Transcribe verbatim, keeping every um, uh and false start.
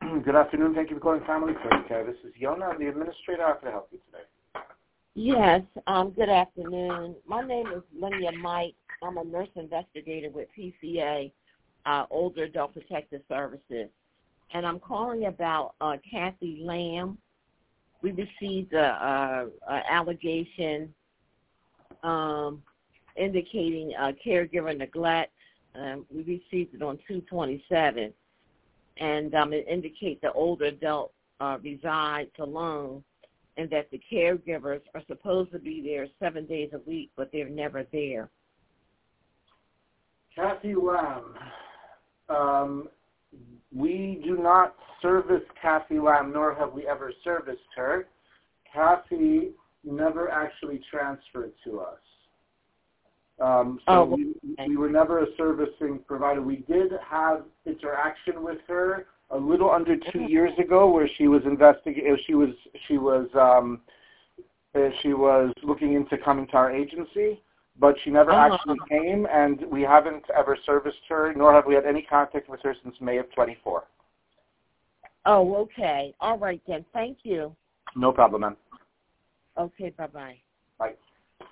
Good afternoon. Thank you for calling Family First Care. This is Yona. I'm the administrator. How can I help you today? Yes, um, good afternoon. My name is Lydia Mike. I'm a nurse investigator with P C A, uh, Older Adult Protective Services. And I'm calling about uh, Kathy Lamb. We received a, a, a allegation um, indicating uh, caregiver neglect. Um, we received it on two twenty-seven. And um, it indicates the older adult uh, resides alone and that the caregivers are supposed to be there seven days a week, but they're never there. Kathy Lamb. Um, we do not service Kathy Lamb, nor have we ever serviced her. Kathy never actually transferred to us. Um, so oh, we, okay. we were never a servicing provider. We did have interaction with her a little under two years ago, where she was investigating. She was she was um, she was looking into coming to our agency, but she never uh-huh. actually came, and we haven't ever serviced her, nor have we had any contact with her since May of twenty-four. Oh, okay. All right then. Thank you. No problem, ma'am. Okay. Bye bye. Bye.